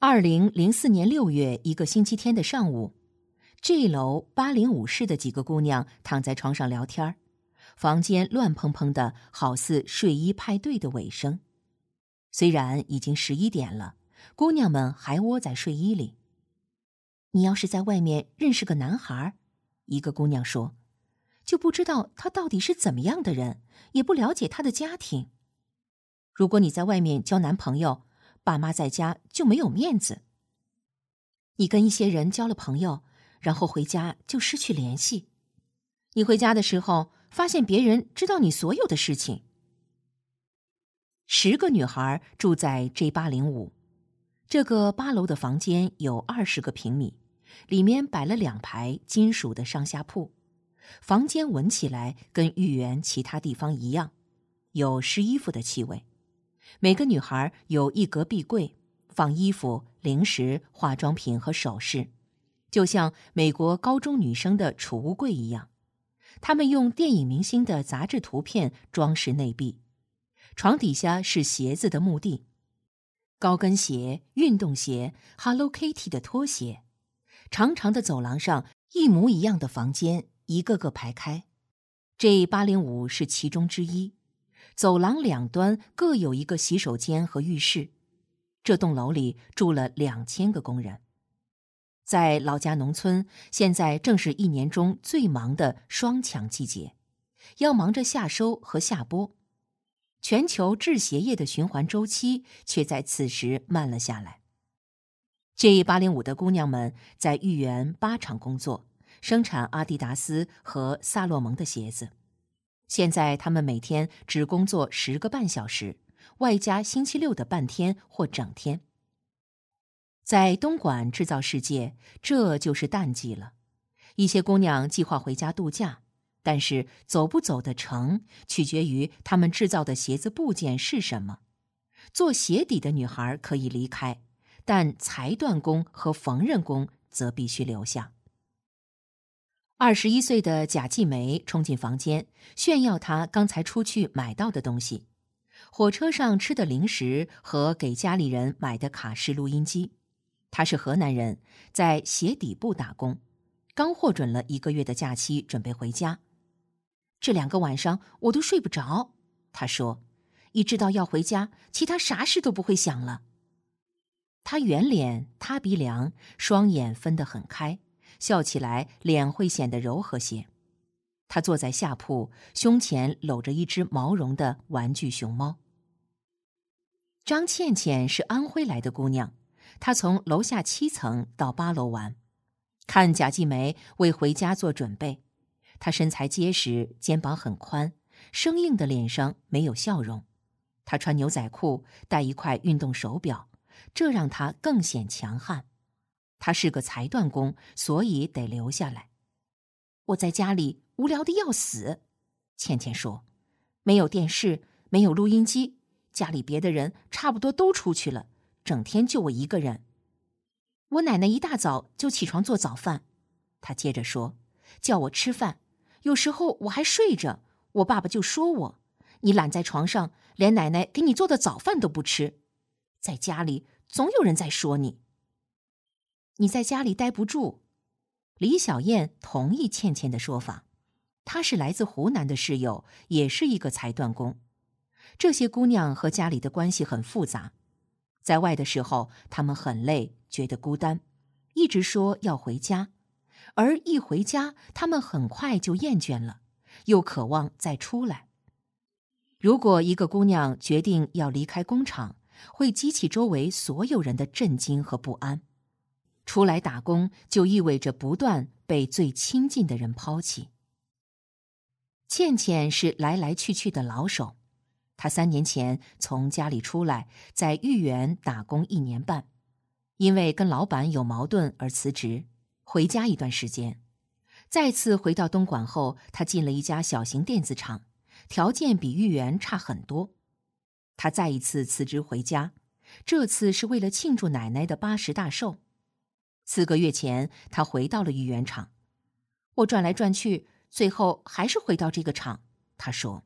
2004年6月一个星期天的上午，G 楼805室的几个姑娘躺在床上聊天，房间乱蓬蓬的，好似睡衣派对的尾声。虽然已经11点了，姑娘们还窝在睡衣里。你要是在外面认识个男孩，一个姑娘说，就不知道他到底是怎么样的人，也不了解他的家庭。如果你在外面交男朋友，爸妈在家就没有面子。你跟一些人交了朋友，然后回家就失去联系。你回家的时候，发现别人知道你所有的事情。10个女孩住在 J805，这个8楼的房间有20个平米，里面摆了2排金属的上下铺。房间闻起来跟豫园其他地方一样，有湿衣服的气味。每个女孩有一格壁柜，放衣服、零食、化妆品和首饰，就像美国高中女生的储物柜一样。她们用电影明星的杂志图片装饰内壁。床底下是鞋子的墓地，高跟鞋、运动鞋、Hello Kitty 的拖鞋。长长的走廊上，一模一样的房间一个个排开。J805是其中之一。走廊两端各有一个洗手间和浴室。这栋楼里住了2000个工人。在老家农村，现在正是一年中最忙的双抢季节，要忙着夏收和夏播。全球制鞋业的循环周期却在此时慢了下来。J805的姑娘们在豫园8厂工作，生产阿迪达斯和萨洛蒙的鞋子。现在她们每天只工作10个半小时，外加星期六的半天或整天。在东莞制造世界，这就是淡季了。一些姑娘计划回家度假，但是走不走得成，取决于她们制造的鞋子部件是什么。做鞋底的女孩可以离开，但裁断工和缝纫工则必须留下。21岁的贾继梅冲进房间，炫耀她刚才出去买到的东西：火车上吃的零食和给家里人买的卡式录音机。她是河南人，在鞋底部打工，刚获准了1个月的假期，准备回家。这2个晚上我都睡不着，她说，一知道要回家，其他啥事都不会想了。她圆脸、塌鼻梁，双眼分得很开，笑起来脸会显得柔和些。她坐在下铺，胸前搂着一只毛绒的玩具熊猫。张倩倩是安徽来的姑娘，她从楼下7层到8楼玩，看贾继梅为回家做准备。她身材结实，肩膀很宽，生硬的脸上没有笑容。她穿牛仔裤，戴一块运动手表，这让她更显强悍。她是个裁断工，所以得留下来。我在家里无聊得要死，倩倩说，没有电视，没有录音机，家里别的人差不多都出去了，整天就我一个人。我奶奶一大早就起床做早饭，她接着说，叫我吃饭，有时候我还睡着，我爸爸就说我，你懒在床上，连奶奶给你做的早饭都不吃。在家里总有人在说你。你在家里待不住。李小燕同意倩倩的说法，她是来自湖南的室友，也是一个裁断工。这些姑娘和家里的关系很复杂，在外的时候她们很累，觉得孤单，一直说要回家，而一回家她们很快就厌倦了，又渴望再出来。如果一个姑娘决定要离开工厂，会激起周围所有人的震惊和不安。出来打工就意味着不断被最亲近的人抛弃。倩倩是来来去去的老手，她3年前从家里出来，在豫园打工1年半，因为跟老板有矛盾而辞职，回家一段时间。再次回到东莞后，她进了一家小型电子厂，条件比豫园差很多。她再一次辞职回家，这次是为了庆祝奶奶的80大寿。4个月前，他回到了豫园厂。我转来转去，最后还是回到这个厂，他说。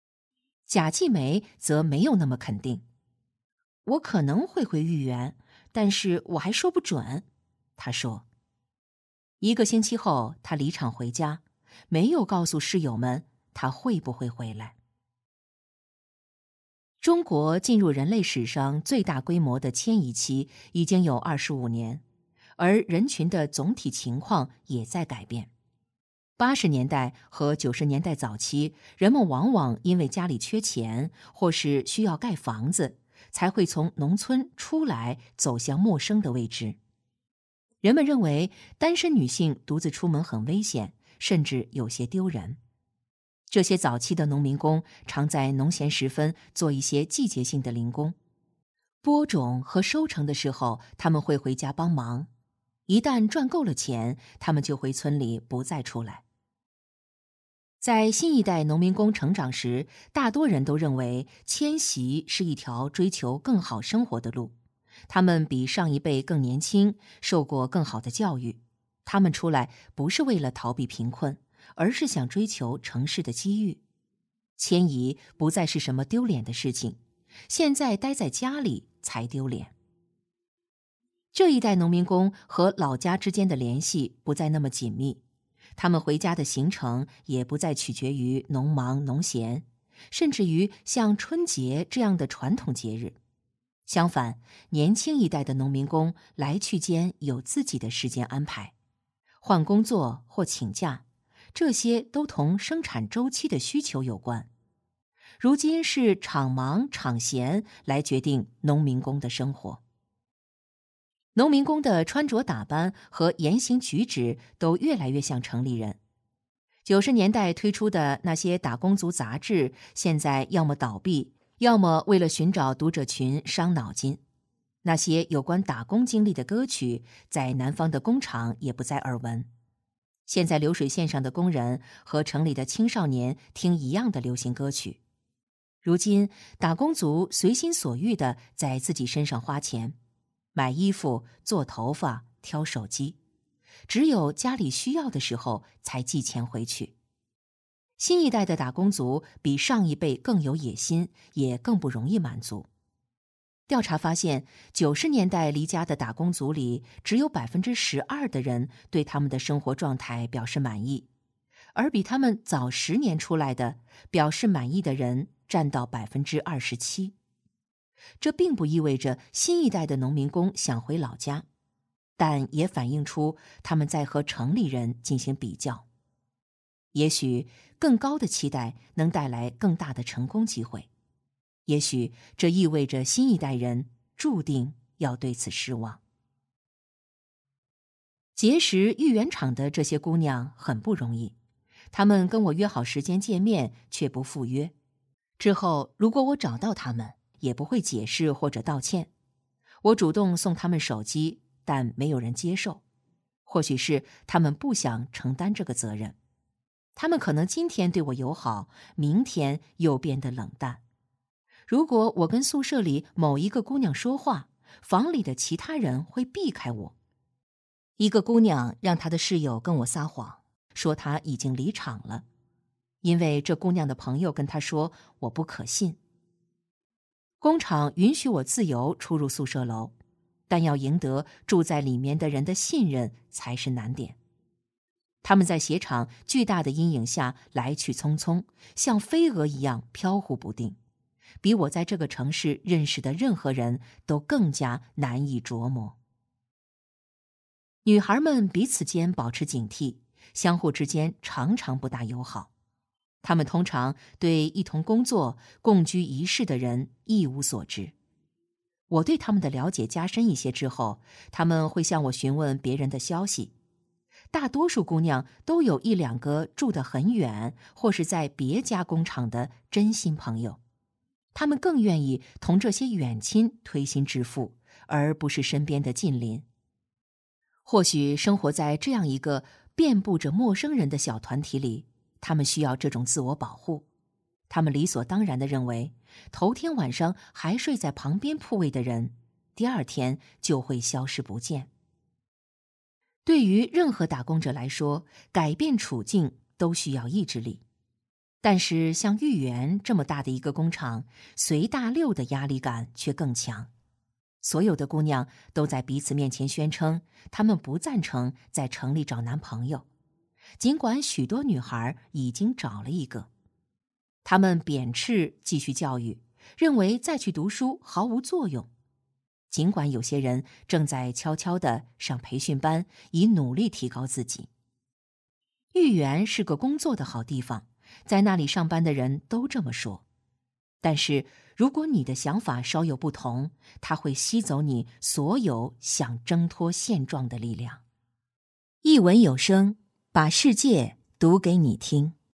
贾继梅则没有那么肯定。我可能会回豫园， 但是我还说不准。他说。1个星期后，他离场回家，没有告诉室友们他会不会回来。中国进入人类史上最大规模的迁移期已经有25年，而人群的总体情况也在改变。80年代和90年代早期，人们往往因为家里缺钱，或是需要盖房子，才会从农村出来，走向陌生的未知。人们认为单身女性独自出门很危险，甚至有些丢人。这些早期的农民工常在农闲时分做一些季节性的零工，播种和收成的时候，他们会回家帮忙。一旦赚够了钱，他们就回村里不再出来。在新一代农民工成长时，大多人都认为迁徙是一条追求更好生活的路。他们比上一辈更年轻，受过更好的教育。他们出来不是为了逃避贫困，而是想追求城市的机遇。迁移不再是什么丢脸的事情，现在待在家里才丢脸。这一代农民工和老家之间的联系不再那么紧密，他们回家的行程也不再取决于农忙农闲，甚至于像春节这样的传统节日。相反，年轻一代的农民工来去间有自己的时间安排，换工作或请假，这些都同生产周期的需求有关。如今是厂忙厂闲来决定农民工的生活。农民工的穿着打扮和言行举止都越来越像城里人。90年代推出的那些打工族杂志，现在要么倒闭，要么为了寻找读者群伤脑筋。那些有关打工经历的歌曲，在南方的工厂也不再耳闻。现在流水线上的工人和城里的青少年听一样的流行歌曲。如今，打工族随心所欲地在自己身上花钱，买衣服、做头发、挑手机，只有家里需要的时候才寄钱回去。新一代的打工族比上一辈更有野心，也更不容易满足。调查发现，90年代离家的打工族里，只有12%的人对他们的生活状态表示满意，而比他们早10年出来的，表示满意的人占到27%。这并不意味着新一代的农民工想回老家，但也反映出他们在和城里人进行比较。也许更高的期待能带来更大的成功机会，也许这意味着新一代人注定要对此失望。结识育园场的这些姑娘很不容易，她们跟我约好时间见面，却不赴约。之后如果我找到她们，也不会解释或者道歉。我主动送她们手机，但没有人接受。或许是她们不想承担这个责任。他们可能今天对我友好，明天又变得冷淡。如果我跟宿舍里某一个姑娘说话，房里的其他人会避开我。一个姑娘让她的室友跟我撒谎，说她已经离场了，因为这姑娘的朋友跟她说我不可信。工厂允许我自由出入宿舍楼，但要赢得住在里面的人的信任才是难点。他们在鞋厂巨大的阴影下来去匆匆，像飞蛾一样飘忽不定，比我在这个城市认识的任何人都更加难以琢磨。女孩们彼此间保持警惕，相互之间常常不大友好。她们通常对一同工作、共居一室的人一无所知。我对他们的了解加深一些之后，他们会向我询问别人的消息。大多数姑娘都有1、2个住得很远或是在别家工厂的真心朋友，她们更愿意同这些远亲推心置腹，而不是身边的近邻。或许生活在这样一个遍布着陌生人的小团体里，他们需要这种自我保护。他们理所当然地认为，头天晚上还睡在旁边铺位的人，第2天就会消失不见。对于任何打工者来说，改变处境都需要意志力。但是像育园这么大的一个工厂，随大溜的压力感却更强。 所有的姑娘都在彼此面前宣称，她们不赞成在城里找男朋友，尽管许多女孩已经找了一个。她们贬斥继续教育，认为再去读书毫无作用。尽管有些人正在悄悄地上培训班，以努力提高自己。豫园是个工作的好地方，在那里上班的人都这么说。但是如果你的想法稍有不同，它会吸走你所有想挣脱现状的力量。一文有声，把世界读给你听。